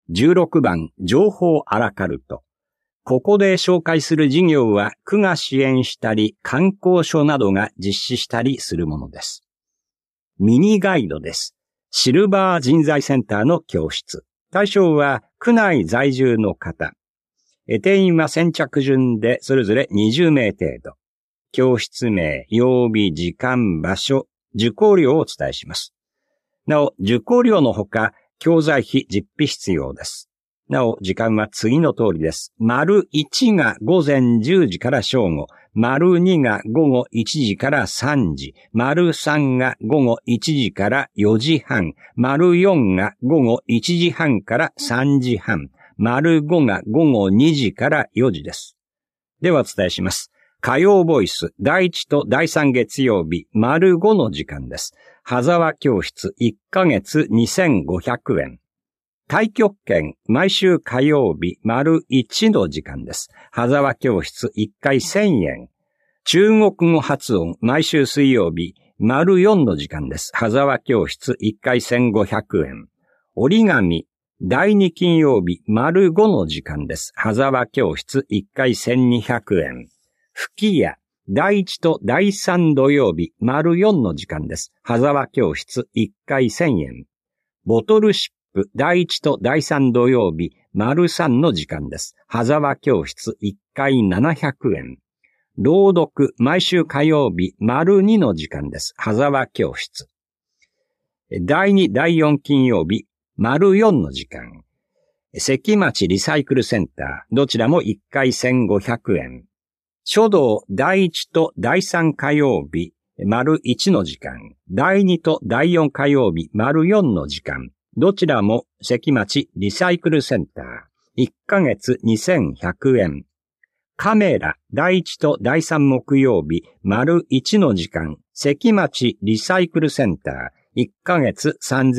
16番、情報アラカルト。ここで紹介する事業は区が支援したり、観光所などが実施したりするものです。ミニガイドです。シルバー人材センターの教室。対象は区内在住の方。定員は先着順でそれぞれ20名程度。教室名、曜日、時間、場所、受講料をお伝えします。なお、受講料のほか、教材費実費必要です。なお、時間は次の通りです。丸1が午前10時から正午、丸2が午後1時から3時、丸3が午後1時から4時半、丸4が午後1時半から3時半、丸5が午後2時から4時です。ではお伝えします。火曜ボイス、第1と第3月曜日、丸5の時間です。羽沢教室1ヶ月2500円。太極拳、毎週火曜日、丸1の時間です。羽沢教室1回1000円。中国語発音、毎週水曜日、丸4の時間です。羽沢教室1回1500円。折り紙、第2金曜日、丸5の時間です。羽沢教室1回1200円。吹き矢、第1と第3土曜日、丸4の時間です。羽沢教室1回1000円。ボトルシップ、第1と第3土曜日、丸3の時間です。羽沢教室1回700円。朗読、毎週火曜日、丸2の時間です。羽沢教室。第2、第4金曜日、丸4の時間。関町リサイクルセンター、どちらも1回1500円。書道、第1と第3火曜日、丸1の時間。第2と第4火曜日、丸4の時間。どちらも関町リサイクルセンター。1ヶ月2100円。カメラ、第1と第3木曜日、丸1の時間。関町リサイクルセンター。1ヶ月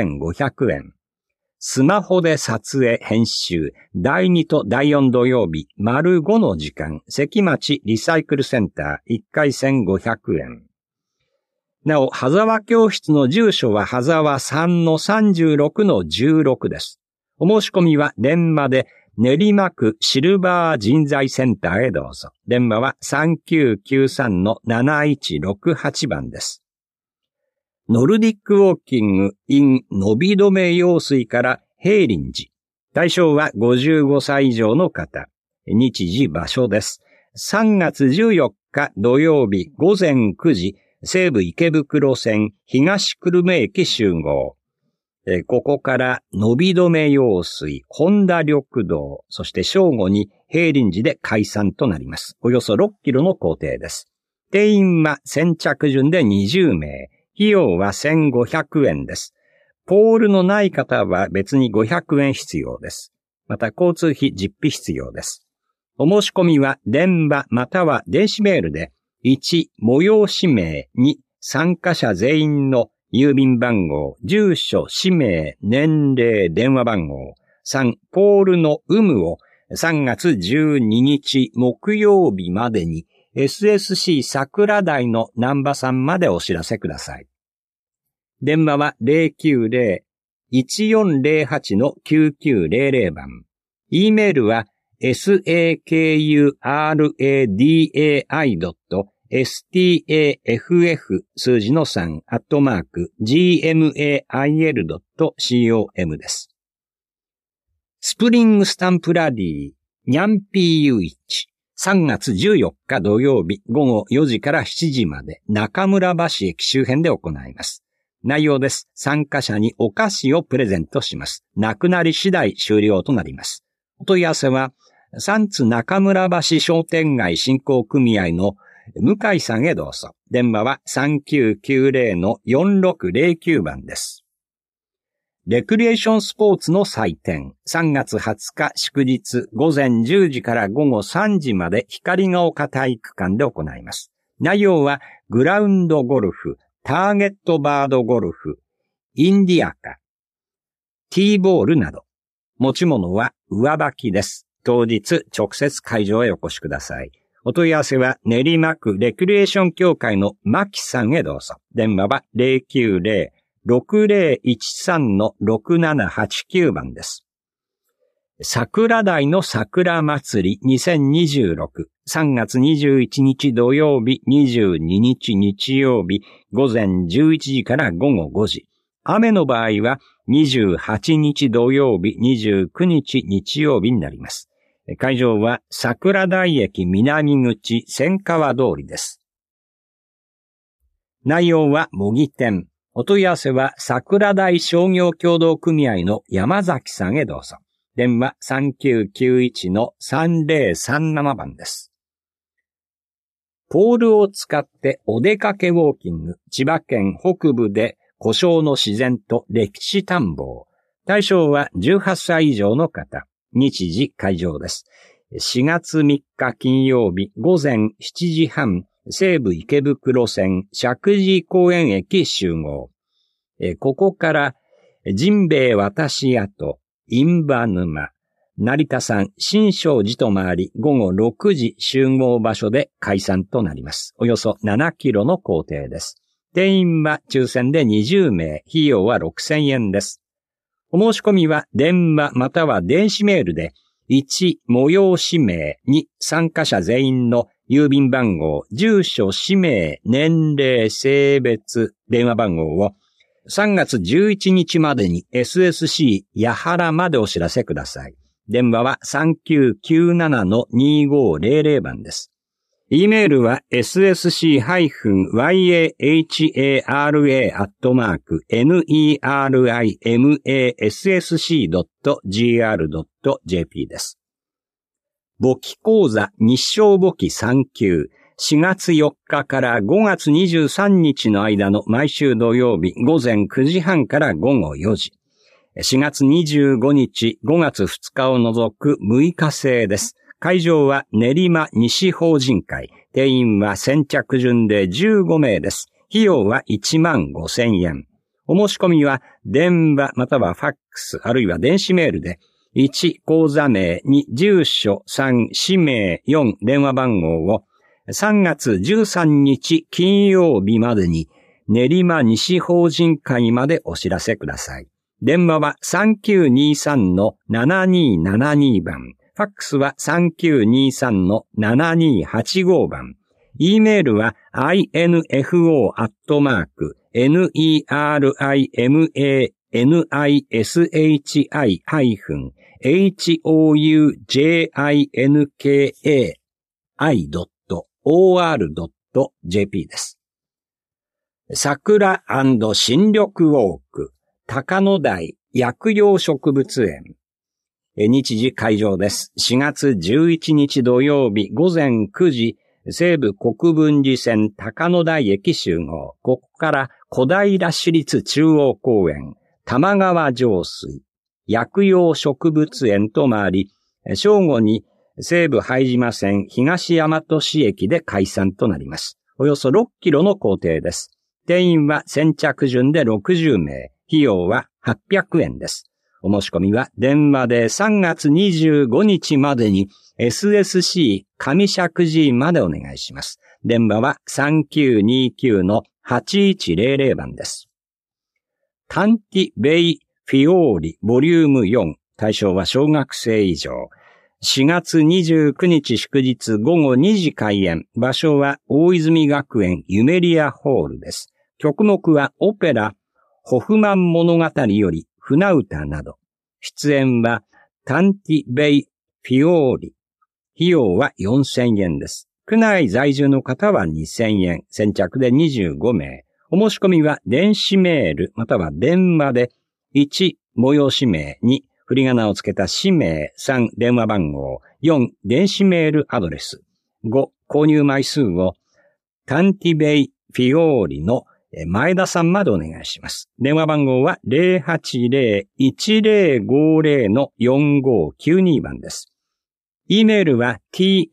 3500円。スマホで撮影編集、第2と第4土曜日、丸5の時間。関町リサイクルセンター。1回1500円。なお、羽沢教室の住所は羽沢3-36-16です。お申し込みは電話で練馬区シルバー人材センターへどうぞ。電話は 3993-7168 番です。ノルディックウォーキング in 伸び止め用水から平林寺。対象は55歳以上の方。日時場所です。3月14日土曜日午前9時、西武池袋線東久留米駅集合。ここから伸び止め用水、本田緑道、そして正午に平林寺で解散となります。およそ6キロの行程です。定員は先着順で20名。費用は1500円です。ポールのない方は別に500円必要です。また交通費実費必要です。お申し込みは電話または電子メールで1、催し名、2、参加者全員の郵便番号、住所、氏名、年齢、電話番号、3、ポールの有無を3月12日木曜日までにSSC 桜台の南波さんまでお知らせください。電話は 090-1408-9900 番。E メールは sakuradai.staff 数字の3 @gmail.com です。スプリングスタンプラリーニャンピーユイチ3月14日土曜日午後4時から7時まで中村橋駅周辺で行います。内容です。参加者にお菓子をプレゼントします。なくなり次第終了となります。お問い合わせは、三津中村橋商店街振興組合の向井さんへどうぞ。電話は 3990-4609 番です。レクリエーションスポーツの祭典、3月20日祝日午前10時から午後3時まで光が丘体育館で行います。内容はグラウンドゴルフ、ターゲットバードゴルフ、インディアカ、ティーボールなど。持ち物は上履きです。当日直接会場へお越しください。お問い合わせは練馬区レクリエーション協会の牧さんへどうぞ。電話は 090-6013-6789 番です。 桜台の桜祭り2026、3月21日土曜日、22日日曜日、午前11時から午後5時。雨の場合は28日土曜日、29日日曜日になります。会場は桜台駅南口千川通りです。内容は模擬店。お問い合わせは桜台商業協同組合の山崎さんへどうぞ。電話 3991-3037 番です。ポールを使ってお出かけウォーキング。千葉県北部で湖沼の自然と歴史探訪。対象は18歳以上の方。日時会場です。4月3日金曜日午前7時半、西武池袋線石神井公園駅集合。ここからジンベエ渡し跡、印旛沼、成田山新勝寺と回り午後6時集合場所で解散となります。およそ7キロの行程です。定員は抽選で20名、費用は6000円です。お申し込みは電話または電子メールで1、催し名、2、参加者全員の郵便番号、住所、氏名、年齢、性別、電話番号を3月11日までに SSC 八原までお知らせください。電話は 3997-2500 番です。E メールは ssc-yahara@nerimassc.gr.jp です。簿記講座日照簿記3級4月4日から5月23日の間の毎週土曜日午前9時半から午後4時。4月25日5月2日を除く6日制です。会場は練馬西法人会。定員は先着順で15名です。費用は15,000円。お申し込みは電話またはファックスあるいは電子メールで1、口座名、2、住所、3、氏名、4、電話番号を3月13日金曜日までに練馬西法人会までお知らせください。電話は 3923-7272 番。ファックスは 3923-7285 番。E メールは info@nishi-houjinkai.or.jp です。桜&新緑ウォーク、高野台薬用植物園。日時会場です。4月11日土曜日午前9時、西武国分寺線高野台駅集合。ここから小平市立中央公園、玉川上水、薬用植物園と回り、正午に西武拝島線東大和市駅で解散となります。およそ6キロの行程です。定員は先着順で60名、費用は800円です。お申し込みは電話で3月25日までに SSC 上石神井までお願いします。電話は 3929-8100 番です。タンティベイフィオーリボリューム4、対象は小学生以上。4月29日祝日午後2時開演。場所は大泉学園ユメリアホールです。曲目はオペラホフマン物語より船歌など。出演はタンティベイフィオーリ。費用は4000円です。区内在住の方は2000円。先着で25名。お申し込みは電子メールまたは電話で1、催し名、2、振り仮名をつけた氏名、3、電話番号、4、電子メールアドレス、5、購入枚数をタンティベイフィオーリの前田さんまでお願いします。電話番号は 080-1050-4592 番です。E メールは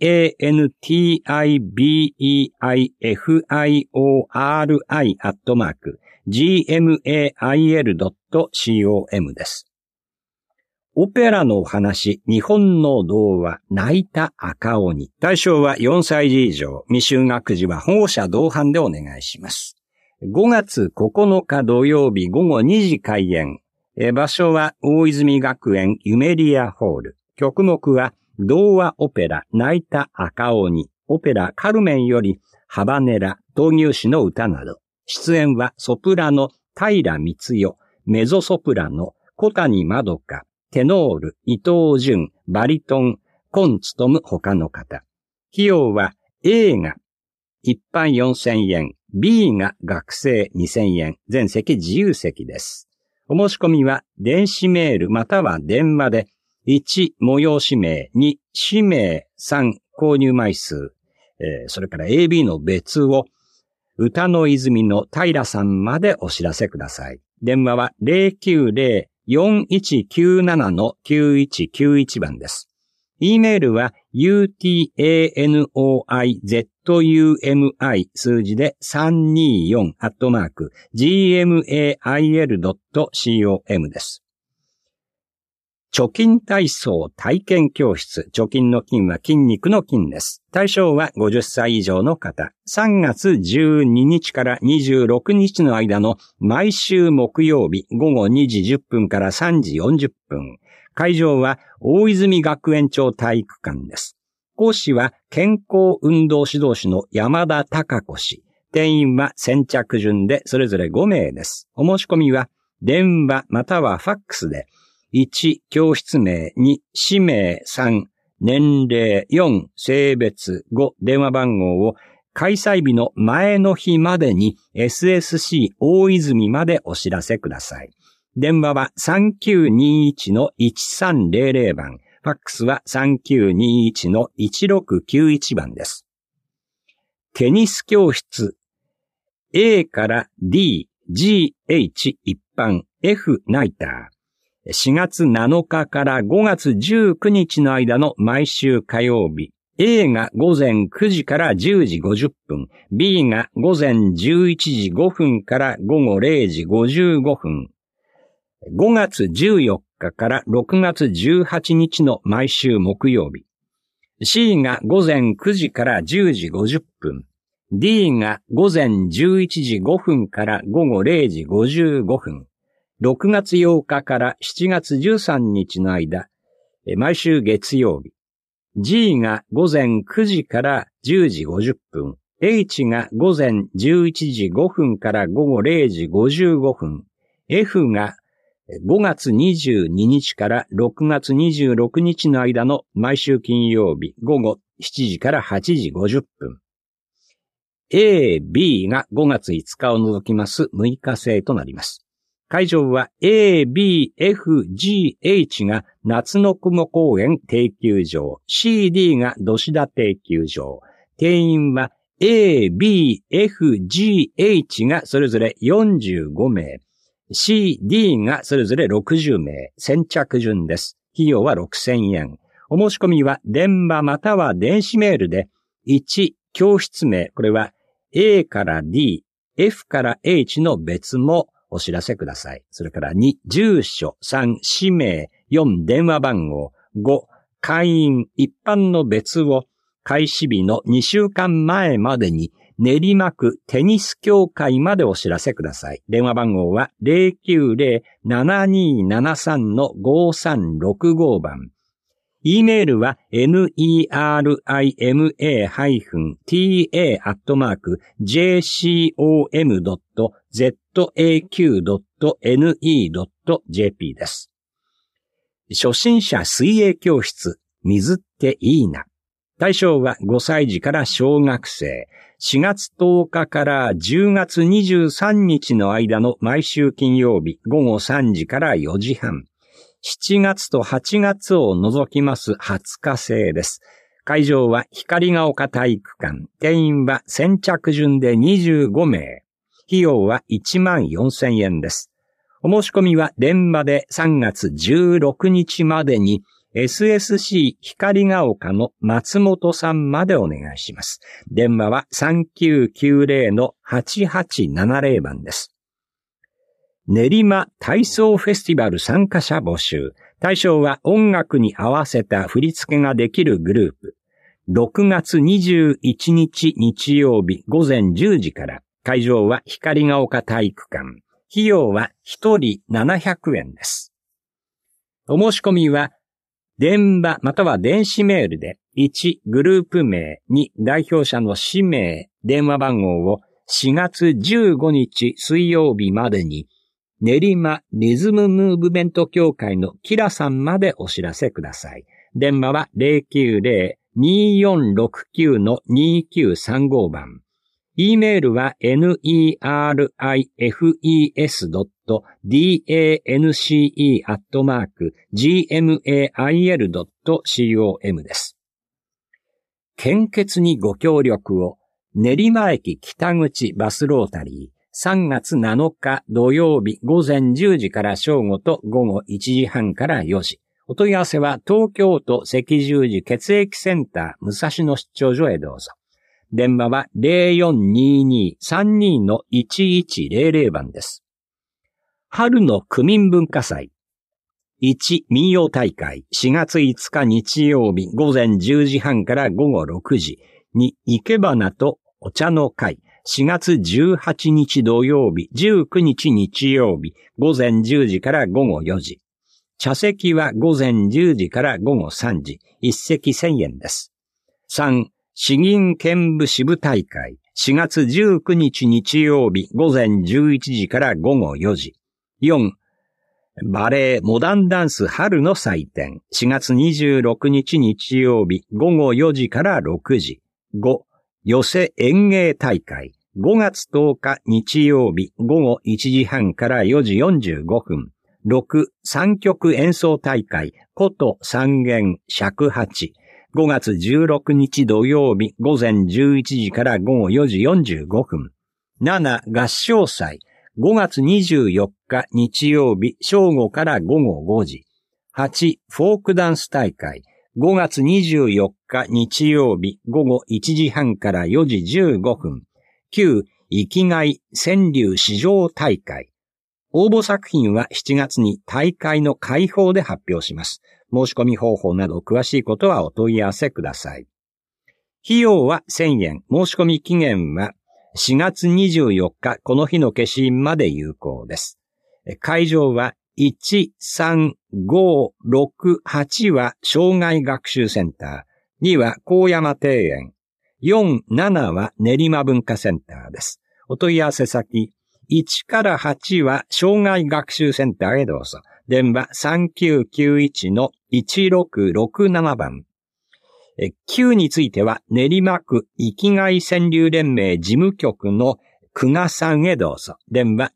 tantibiori@gmail.com です。オペラのお話、日本の童話、泣いた赤鬼。対象は4歳児以上、未就学児は保護者同伴でお願いします。5月9日土曜日午後2時開演。場所は大泉学園ユメリアホール。 曲目は童話オペラ泣いた赤鬼、オペラカルメンよりハバネラ、闘牛士の歌など。出演はソプラノ平光代、メゾソプラノ小谷まどか、テノール伊藤潤、バリトン今務他の方。費用は A が一般4000円、B が学生2000円、全席自由席です。お申し込みは電子メールまたは電話で1、催し名、2、氏名、3、購入枚数、それから AB の別を歌の泉の平さんまでお知らせください。電話は 090-4197-9191 番です。E メールは utanoi.zumi 数字で324@gmail.com です。貯金体操体験教室。貯金の金は筋肉の筋です。対象は50歳以上の方。3月12日から26日の間の毎週木曜日午後2時10分から3時40分。会場は大泉学園町体育館です。講師は健康運動指導士の山田孝子氏。定員は先着順でそれぞれ5名です。お申し込みは電話またはファックスで1、教室名、2、氏名、3、年齢、4、性別、5、電話番号を開催日の前の日までに SSC 大泉までお知らせください。電話は 3921-1300 番、ファックスは 3921-1691 番です。テニス教室 A から D、G、H 一般、F ナイター。4月7日から5月19日の間の毎週火曜日、A が午前9時から10時50分、B が午前11時5分から午後0時55分、5月14日から6月18日の毎週木曜日、C が午前9時から10時50分、D が午前11時5分から午後0時55分、6月8日から7月13日の間、毎週月曜日。G が午前9時から10時50分。H が午前11時5分から午後0時55分。F が5月22日から6月26日の間の毎週金曜日午後7時から8時50分。A、B が5月5日を除きます6日制となります。会場は A、B、F、G、H が夏の雲公園定休場、C、D が土志田定休場。定員は A、B、F、G、H がそれぞれ45名、C、D がそれぞれ60名、先着順です。費用は6000円。お申し込みは電話または電子メールで、1、教室名、これは A から D、F から H の別もお知らせください。それから2、住所、3、氏名、4、電話番号、5、会員、一般の別を開始日の2週間前までに練馬区テニス協会までお知らせください。電話番号は 090-7273-5365 番。E メールは nerima-jcom.zaq.ne.jp です。初心者水泳教室、水っていいな。対象は5歳児から小学生。4月10日から10月23日の間の毎週金曜日午後3時から4時半。7月と8月を除きます20日制です。会場は光が丘体育館。定員は先着順で25名。費用は14,000円です。お申し込みは電話で3月16日までにSSC 光が丘の松本さんまでお願いします。電話は 3990-8870 番です。練馬体操フェスティバル参加者募集。対象は音楽に合わせた振り付けができるグループ。6月21日日曜日午前10時から。会場は光が丘体育館。費用は1人700円です。お申し込みは電話または電子メールで1、グループ名、2、代表者の氏名、電話番号を4月15日水曜日までに練馬リズムムーブメント協会のキラさんまでお知らせください。電話は 090-2469-2935 番。E メールは nerifuse.dance@gmail.com です。献血にご協力を。練馬駅北口バスロータリー3月7日土曜日午前10時から正午と午後1時半から4時。お問い合わせは東京都赤十字血液センター武蔵野出張所へどうぞ。電話は 0422-32-1100 番です。春の区民文化祭。1、民謡大会4月5日日曜日午前10時半から午後6時。2、生け花とお茶の会4月18日土曜日19日日曜日午前10時から午後4時。茶席は午前10時から午後3時。1席1000円です。3、詩吟剣舞支部大会4月19日日曜日午前11時から午後4時。4、バレエモダンダンス春の祭典4月26日日曜日午後4時から6時。5、寄せ演芸大会5月10日日曜日午後1時半から4時45分。6、三曲演奏大会琴三弦尺八5月16日土曜日午前11時から午後4時45分。7、合唱祭5月24日日曜日正午から午後5時。8、フォークダンス大会5月24日日曜日午後1時半から4時15分。9、生きがい川柳市場大会。応募作品は7月に大会の会報で発表します。申し込み方法など詳しいことはお問い合わせください。費用は1000円。申し込み期限は4月24日この日の消印まで有効です。会場は1、3、5、6、8は障害学習センター。2は高山庭園。4、7は練馬文化センターです。お問い合わせ先、1から8は障害学習センターへどうぞ。電話 3991-1667 番。9については練馬区生きがい川柳連盟事務局の久我さんへどうぞ。電話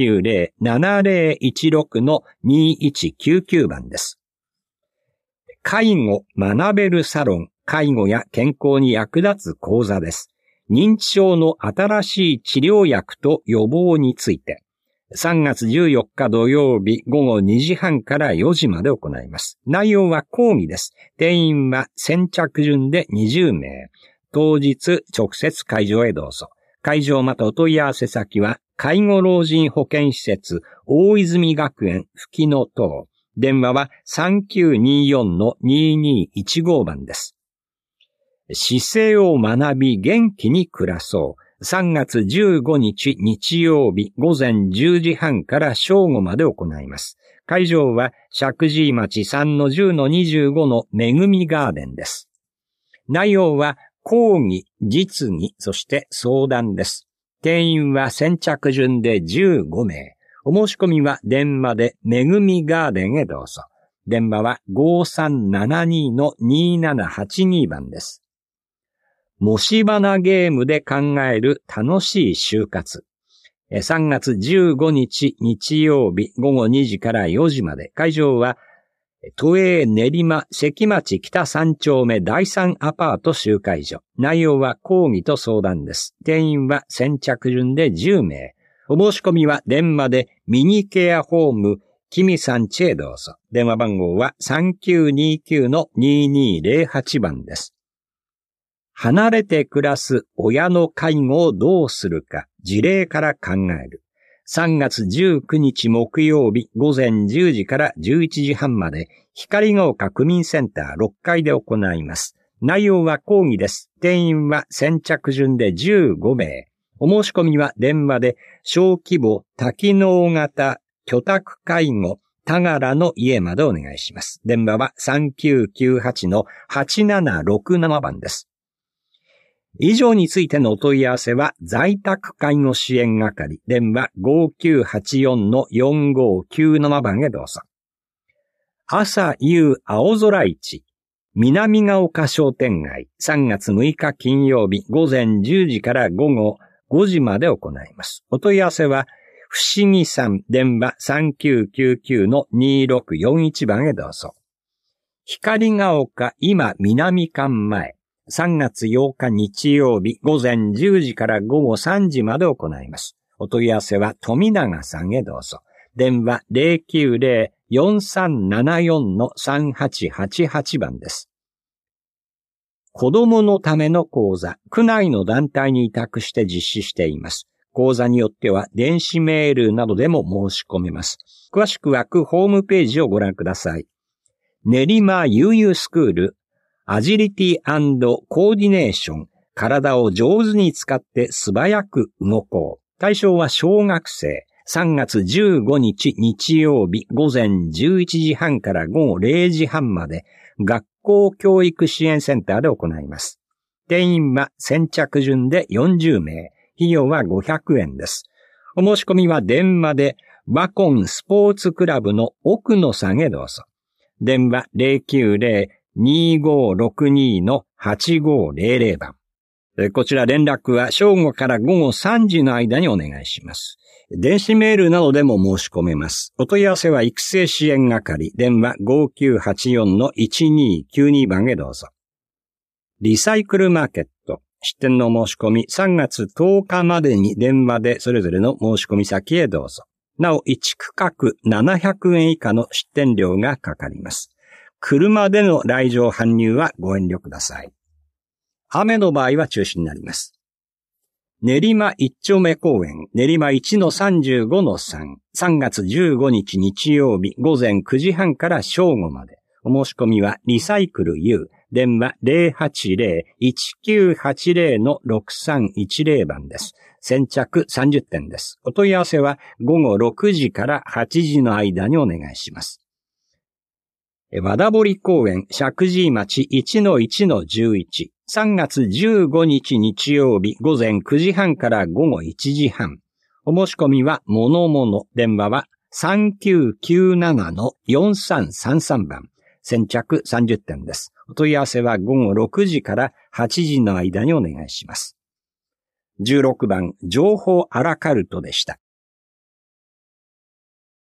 090-7016-2199 番です。介護学べるサロン、介護や健康に役立つ講座です。認知症の新しい治療薬と予防について、3月14日土曜日午後2時半から4時まで行います。内容は講義です。定員は先着順で20名。当日直接会場へどうぞ。会場またお問い合わせ先は、介護老人保健施設、大泉学園吹野棟。電話は 3924-2215 番です。姿勢を学び元気に暮らそう。3月15日日曜日午前10時半から正午まで行います。会場は石神井町 3-10-25 のめぐみガーデンです。内容は講義、実技、そして相談です。定員は先着順で15名。お申し込みは電話でめぐみガーデンへどうぞ。電話は 5372-2782 番です。もし花ゲームで考える楽しい就活。3月15日日曜日午後2時から4時まで。会場は都営練馬関町北3丁目第3アパート集会所。内容は講義と相談です。定員は先着順で10名。お申し込みは電話でミニケアホームキミさんちへどうぞ。電話番号は 3929-2208 番です。離れて暮らす親の介護をどうするか事例から考える。3月19日木曜日午前10時から11時半まで光が丘区民センター6階で行います。内容は講義です。定員は先着順で15名。お申し込みは電話で小規模多機能型居宅介護田柄の家までお願いします。電話は 3998-8767 番です。以上についてのお問い合わせは、在宅介護支援係、電話 5984-4597 番へどうぞ。朝夕青空市、南ヶ丘商店街、3月6日金曜日午前10時から午後5時まで行います。お問い合わせは、不思議さん、電話 3999-2641 番へどうぞ。光が丘今南館前、3月8日日曜日午前10時から午後3時まで行います。お問い合わせは富永さんへどうぞ。電話 090-4374-3888 番です。子供のための講座、区内の団体に委託して実施しています。講座によっては電子メールなどでも申し込めます。詳しくは区ホームページをご覧ください。練馬悠々スクール、アジリティ&コーディネーション、体を上手に使って素早く動こう。対象は小学生、3月15日日曜日午前11時半から午後0時半まで学校教育支援センターで行います。定員は先着順で40名、費用は500円です。お申し込みは電話でワコンスポーツクラブの奥野さんへどうぞ。電話 090-2562-8500 番。こちら連絡は正午から午後3時の間にお願いします。電子メールなどでも申し込めます。お問い合わせは育成支援係、電話 5984-1292 番へどうぞ。リサイクルマーケット、出店の申し込み3月10日までに電話でそれぞれの申し込み先へどうぞ。なお、1区画700円以下の出店料がかかります。車での来場搬入はご遠慮ください。雨の場合は中止になります。練馬一丁目公園、練馬 1-35-3、3月15日日曜日午前9時半から正午まで。お申し込みはリサイクル U、電話 080-1980-6310 番です。先着30点です。お問い合わせは午後6時から8時の間にお願いします。和田堀公園、石神井町 1-1-11、3月15日日曜日午前9時半から午後1時半。お申し込みはものもの、電話は 3997-4333 番。先着30点です。お問い合わせは午後6時から8時の間にお願いします。16番、情報アラカルトでした。